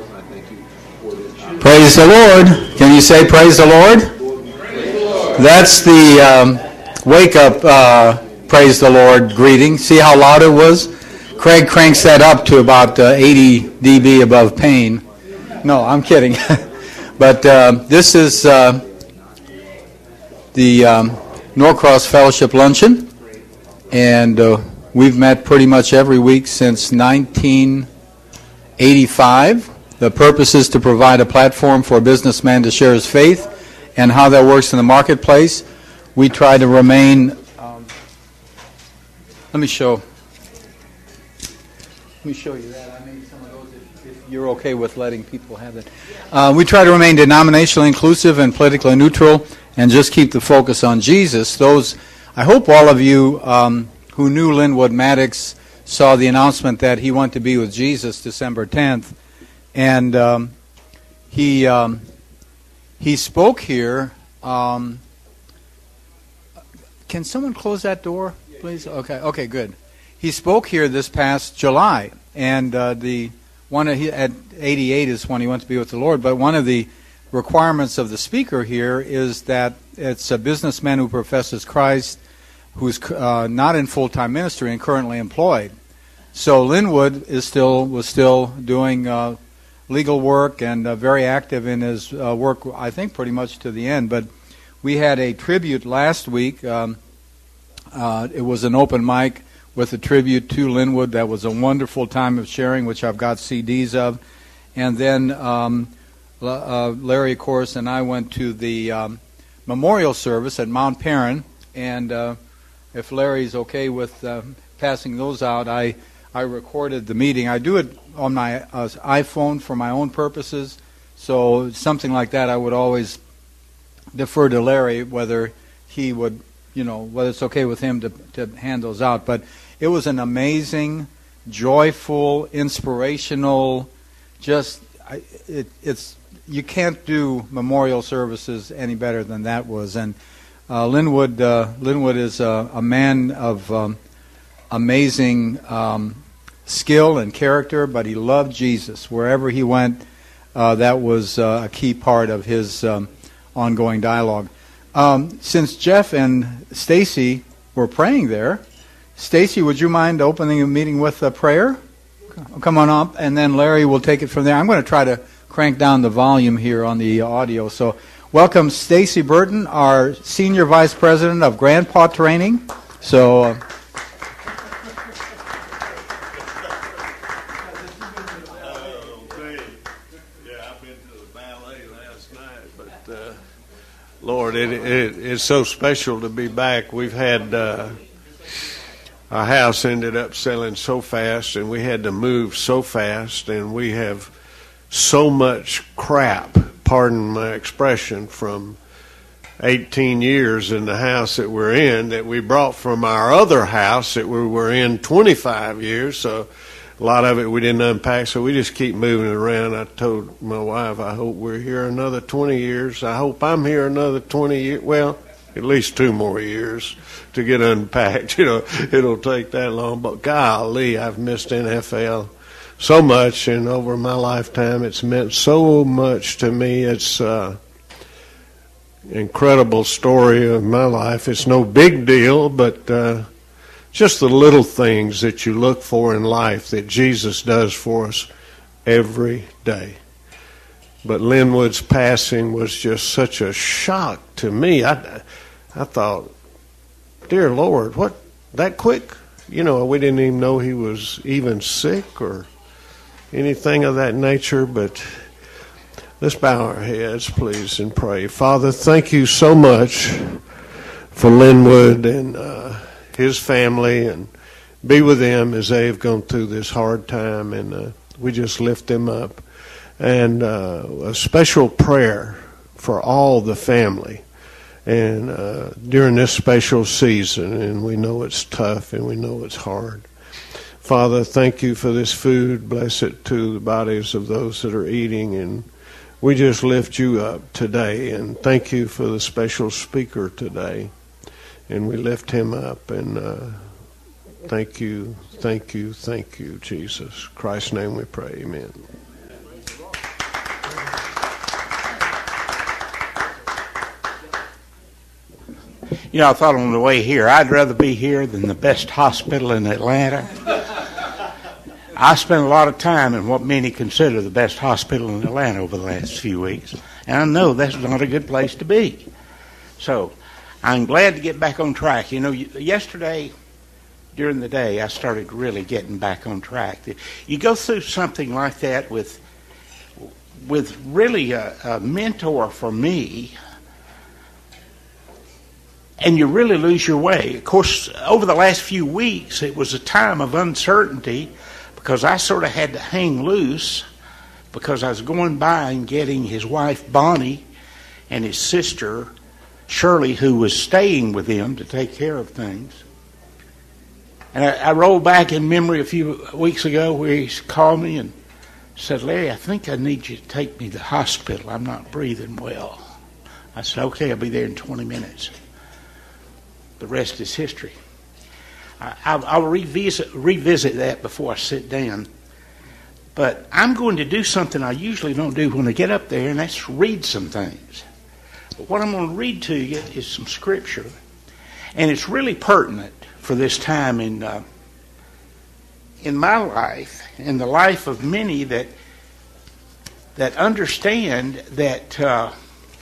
Praise the Lord. Can you say praise the Lord? That's the wake-up praise the Lord greeting. See how loud it was? Craig cranks that up to about 80 dB above pain. No, I'm kidding. But this is the Norcross Fellowship Luncheon, and we've met pretty much every week since 1985. The purpose is to provide a platform for a businessman to share his faith and how that works in the marketplace. We try to remain... Let me show you that. I made some of those if you're okay with letting people have that. We try to remain denominationally inclusive and politically neutral and just keep the focus on Jesus. I hope all of you who knew Linwood Maddox saw the announcement that he went to be with Jesus December 10th. And he spoke here. Can someone close that door, please? Okay, good. He spoke here this past July, and the one at 88 is when he went to be with the Lord. But one of the requirements of the speaker here is that it's a businessman who professes Christ, who's not in full-time ministry and currently employed. So Linwood was still doing legal work and very active in his work, I think, pretty much to the end. But we had a tribute last week. It was an open mic with a tribute to Linwood. That was a wonderful time of sharing, which I've got CDs of. And then Larry, of course, and I went to the memorial service at Mount Perrin. And if Larry's okay with passing those out, I recorded the meeting. I do it on my iPhone for my own purposes, so something like that I would always defer to Larry whether he would, whether it's okay with him to hand those out. But it was an amazing, joyful, inspirational, you can't do memorial services any better than that was. And Linwood is a man of amazing skill and character, but he loved Jesus. Wherever he went, that was a key part of his ongoing dialogue. Since Jeff and Stacy were praying there, Stacy, would you mind opening the meeting with a prayer? Come on up, and then Larry will take it from there. I'm going to try to crank down the volume here on the audio. So welcome Stacy Burton, our Senior Vice President of Grandpa Training. So... Lord, it's so special to be back. We've had our house ended up selling so fast, and we had to move so fast, and we have so much crap, pardon my expression, from 18 years in the house that we're in that we brought from our other house that we were in 25 years. So a lot of it we didn't unpack, so we just keep moving it around. I told my wife, I hope we're here another 20 years. I hope I'm here another 20 years. Well, at least 2 more years to get unpacked. It'll take that long. But golly, I've missed NFL so much, and over my lifetime it's meant so much to me. It's an incredible story of my life. It's no big deal, but... just the little things that you look for in life that Jesus does for us every day. But Linwood's passing was just such a shock to me. I thought, dear Lord, what, that quick? We didn't even know he was even sick or anything of that nature. But let's bow our heads, please, and pray. Father, thank you so much for Linwood and his family, and be with them as they've gone through this hard time, and we just lift them up. And a special prayer for all the family, and during this special season, and we know it's tough and we know it's hard. Father, thank you for this food. Bless it to the bodies of those that are eating, and we just lift you up today, and thank you for the special speaker today. And we lift him up, and thank you, Jesus. In Christ's name we pray, amen. You know, I thought on the way here, I'd rather be here than the best hospital in Atlanta. I spent a lot of time in what many consider the best hospital in Atlanta over the last few weeks, and I know that's not a good place to be. So I'm glad to get back on track. You know, yesterday during the day, I started really getting back on track. You go through something like that with really a mentor for me, and you really lose your way. Of course, over the last few weeks, it was a time of uncertainty because I sort of had to hang loose because I was going by and getting his wife Bonnie and his sister Shirley, who was staying with him to take care of things. And I rolled back in memory a few weeks ago where he called me and said, "Larry, I think I need you to take me to the hospital. I'm not breathing well." I said, "Okay, I'll be there in 20 minutes. The rest is history." I'll revisit that before I sit down. But I'm going to do something I usually don't do when I get up there, and that's read some things. But what I'm going to read to you is some scripture, and it's really pertinent for this time in my life, in the life of many that understand that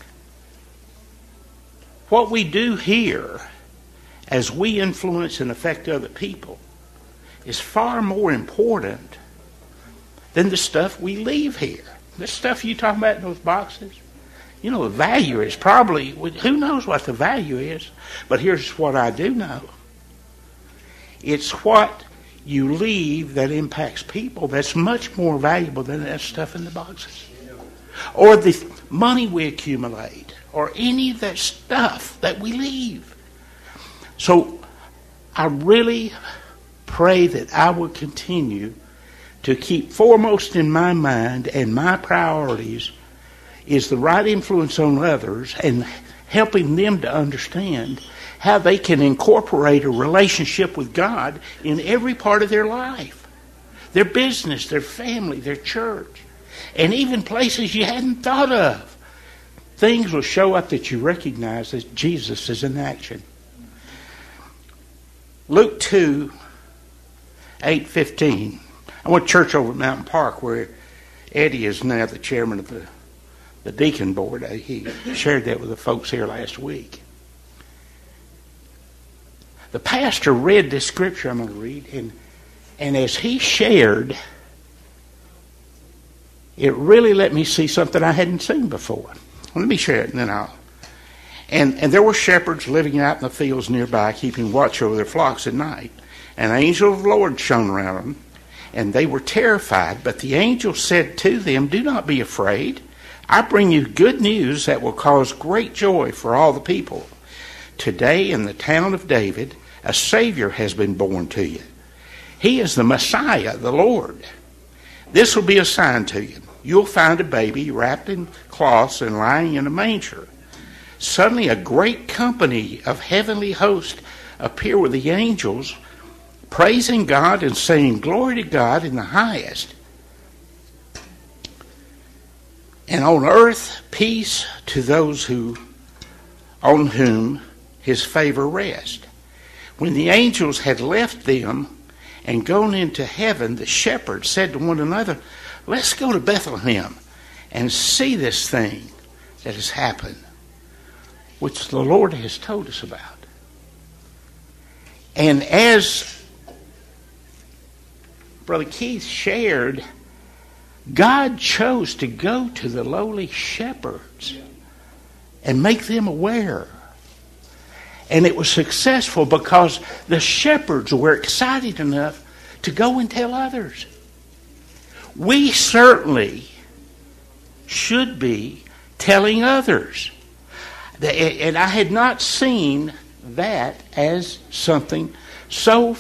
what we do here as we influence and affect other people is far more important than the stuff we leave here. This stuff you talking about in those boxes, you know, the value is probably, who knows what the value is, but here's what I do know. It's what you leave that impacts people that's much more valuable than that stuff in the boxes. Or the money we accumulate, or any of that stuff that we leave. So I really pray that I will continue to keep foremost in my mind and my priorities is the right influence on others and helping them to understand how they can incorporate a relationship with God in every part of their life. Their business, their family, their church, and even places you hadn't thought of. Things will show up that you recognize that Jesus is in action. Luke 2, 8:15. I went to church over at Mountain Park where Eddie is now the chairman of the deacon board. He shared that with the folks here last week. The pastor read this scripture I'm going to read, and as he shared, it really let me see something I hadn't seen before. Let me share it, and then I'll... And there were shepherds living out in the fields nearby, keeping watch over their flocks at night. An angel of the Lord shone around them, and they were terrified. But the angel said to them, "Do not be afraid. I bring you good news that will cause great joy for all the people. Today in the town of David, a Savior has been born to you. He is the Messiah, the Lord. This will be a sign to you. You'll find a baby wrapped in cloths and lying in a manger." Suddenly a great company of heavenly hosts appear with the angels, praising God and saying, "Glory to God in the highest. And on earth, peace to those on whom his favor rests." When the angels had left them and gone into heaven, the shepherds said to one another, "Let's go to Bethlehem and see this thing that has happened, which the Lord has told us about." And as Brother Keith shared, God chose to go to the lowly shepherds and make them aware. And it was successful because the shepherds were excited enough to go and tell others. We certainly should be telling others. And I had not seen that as something so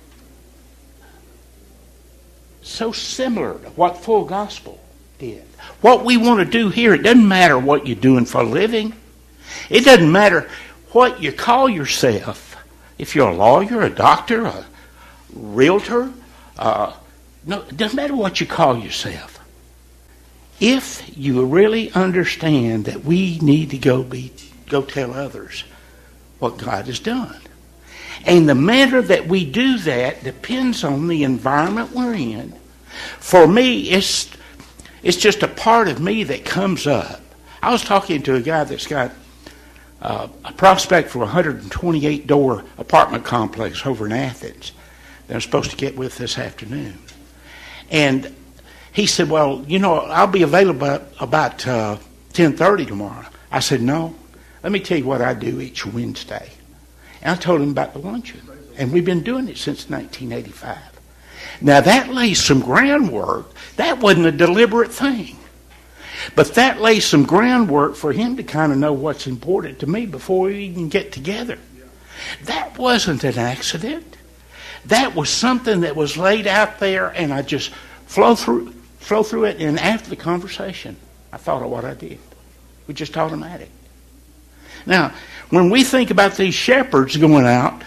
similar to what Full Gospel did. What we want to do here, it doesn't matter what you're doing for a living. It doesn't matter what you call yourself. If you're a lawyer, a doctor, a realtor, no, it doesn't matter what you call yourself. If you really understand that we need to go tell others what God has done. And the manner that we do that depends on the environment we're in. For me, it's just a part of me that comes up. I was talking to a guy that's got a prospect for a 128-door apartment complex over in Athens that I'm supposed to get with this afternoon. And he said, well, I'll be available about 10:30 tomorrow. I said, no, let me tell you what I do each Wednesday. And I told him about the luncheon. And we've been doing it since 1985. Now, that lays some groundwork. That wasn't a deliberate thing. But that lays some groundwork for him to kind of know what's important to me before we even get together. That wasn't an accident. That was something that was laid out there, and I just flow through it. And after the conversation, I thought of what I did. It was just automatic. Now, when we think about these shepherds going out,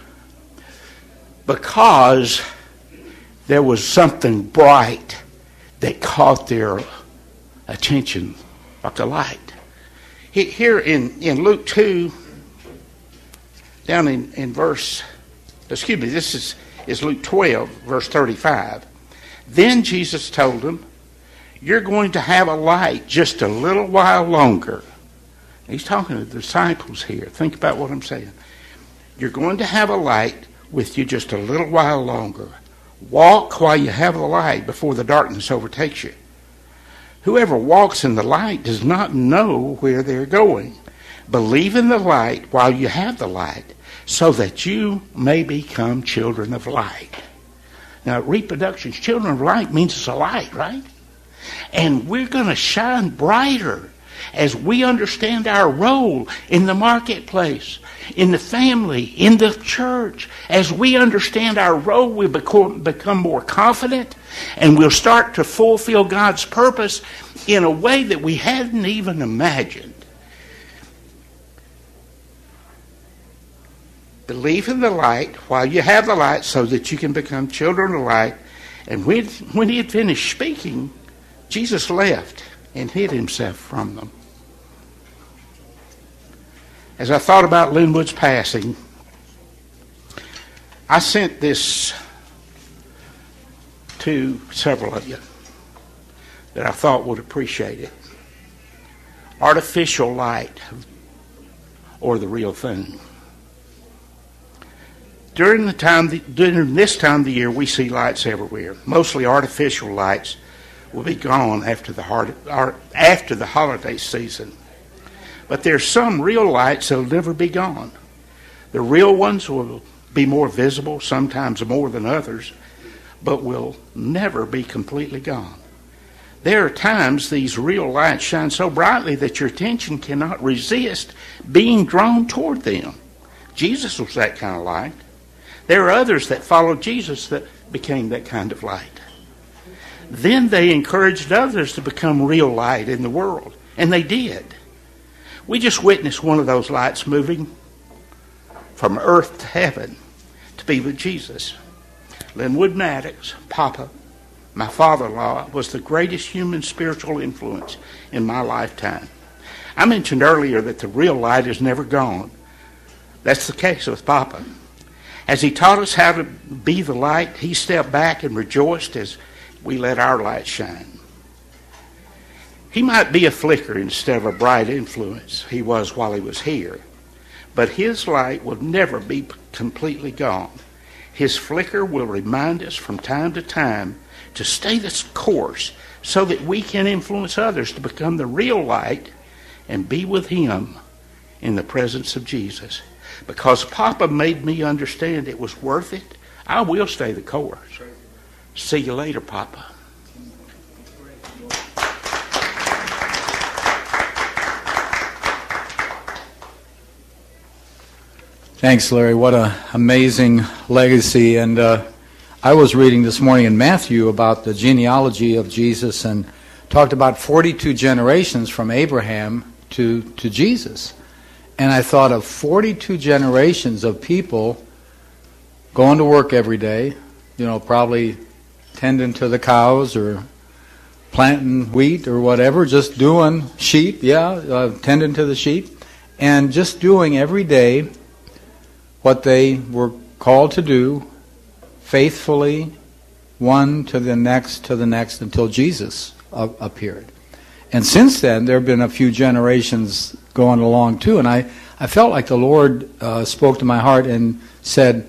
because there was something bright that caught their attention, like a light. Here in Luke 2, down in verse, this is Luke 12, verse 35. Then Jesus told them, you're going to have a light just a little while longer. He's talking to the disciples here. Think about what I'm saying. You're going to have a light with you just a little while longer. Walk while you have the light before the darkness overtakes you. Whoever walks in the light does not know where they're going. Believe in the light while you have the light, so that you may become children of light. Now, reproductions, children of light means it's a light, right? And we're going to shine brighter as we understand our role in the marketplace, in the family, in the church. As we understand our role, we'll become more confident, and we'll start to fulfill God's purpose in a way that we hadn't even imagined. Believe in the light while you have the light, so that you can become children of light. And when he had finished speaking, Jesus left and hid himself from them. As I thought about Linwood's passing, I sent this to several of you that I thought would appreciate it. Artificial light, or the real thing. During this time of the year, we see lights everywhere. Mostly artificial lights will be gone after the holiday season. But there's some real lights that will never be gone. The real ones will be more visible, sometimes more than others, but will never be completely gone. There are times these real lights shine so brightly that your attention cannot resist being drawn toward them. Jesus was that kind of light. There are others that followed Jesus that became that kind of light. Then they encouraged others to become real light in the world, and they did. We just witnessed one of those lights moving from earth to heaven to be with Jesus. Linwood Maddox, Papa, my father-in-law, was the greatest human spiritual influence in my lifetime. I mentioned earlier that the real light is never gone. That's the case with Papa. As he taught us how to be the light, he stepped back and rejoiced as we let our light shine. He might be a flicker instead of a bright influence he was while he was here, but his light will never be completely gone. His flicker will remind us from time to time to stay this course so that we can influence others to become the real light and be with him in the presence of Jesus. Because Papa made me understand it was worth it, I will stay the course. See you later, Papa. Thanks, Larry. What an amazing legacy. And I was reading this morning in Matthew about the genealogy of Jesus and talked about 42 generations from Abraham to Jesus. And I thought of 42 generations of people going to work every day, probably tending to the cows or planting wheat or whatever, just doing sheep, tending to the sheep, and just doing every day what they were called to do faithfully, one to the next until Jesus appeared. And since then, there have been a few generations going along too, and I felt like the Lord spoke to my heart and said,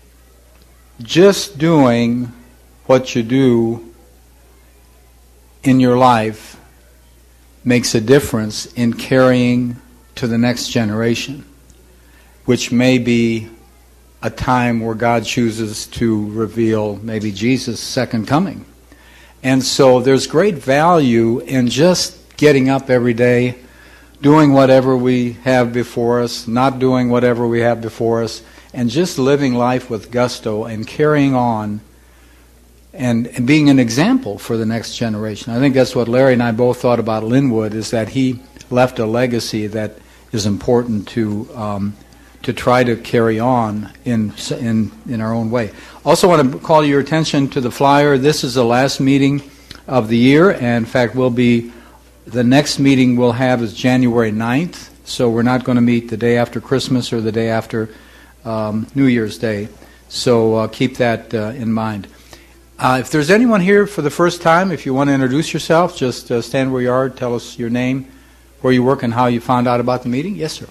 just doing what you do in your life makes a difference in carrying to the next generation, which may be a time where God chooses to reveal maybe Jesus' second coming. And so there's great value in just getting up every day, doing whatever we have before us, not doing whatever we have before us, and just living life with gusto and carrying on and being an example for the next generation. I think that's what Larry and I both thought about Linwood, is that he left a legacy that is important to try to carry on in our own way. Also want to call your attention to the flyer. This is the last meeting of the year, and in fact the next meeting we'll have is January 9th, so we're not going to meet the day after Christmas or the day after New Year's Day. So keep that in mind. If there's anyone here for the first time, if you want to introduce yourself, just stand where you are, tell us your name, where you work, and how you found out about the meeting. Yes, sir.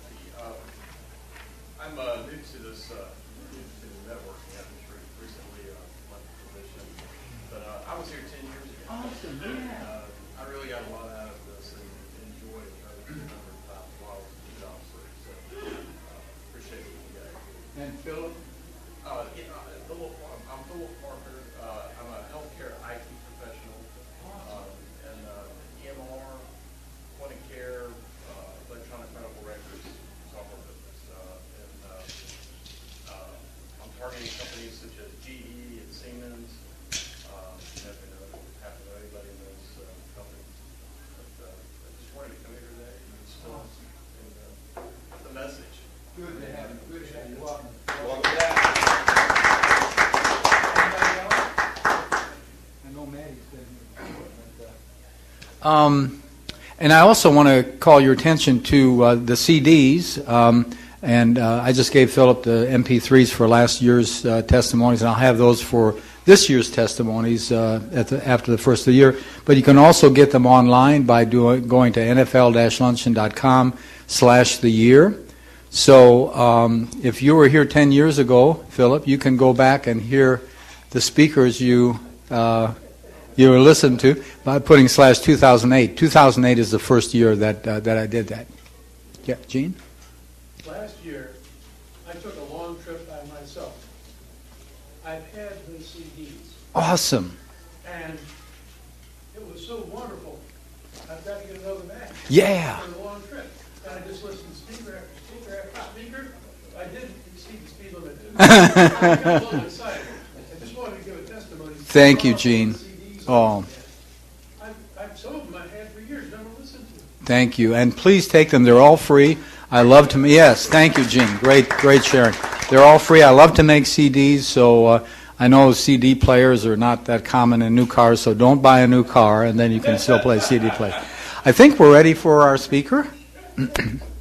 I'm new to this networking. I've recently left the position, but I was here 10 years ago. Awesome, yeah. I really got a lot out of this and enjoyed it. I remember the time while I was in the job search, so appreciate what you guys do. And Philip? I'm Philip Parker. I'm a healthcare IT professional, and EMR, point of care, electronic medical records, software business, and I'm targeting companies such as GE and Siemens. You never know, happen to anybody in those companies. But I just wanted to come here today and discuss the message. Good to have you. Good to have you. Welcome. Welcome back. And I also want to call your attention to the CDs, and I just gave Philip the MP3s for last year's testimonies, and I'll have those for this year's testimonies after the first of the year. But you can also get them online by going to nfl-luncheon.com/the-year. So if you were here 10 years ago, Philip, you can go back and hear the speakers you were listened to by putting /2008. 2008 is the first year that I did that. Yeah, Gene? Last year, I took a long trip by myself. I've had the CDs, Awesome. and it was so wonderful. I've got to get another Mac. Yeah. For the long trip. And I just listened to speaker after speaker after speaker. I didn't exceed the speed limit. I got a little excited. I just wanted to give a testimony. Thank you, Gene. Oh, Some of them I had for years, never listened to. thank you. And please take them. They're all free. I love to. Yes, thank you, Gene. Great sharing. They're all free. I love to make CDs, so I know CD players are not that common in new cars, so don't buy a new car, and then you can still play CD players. I think we're ready for our speaker.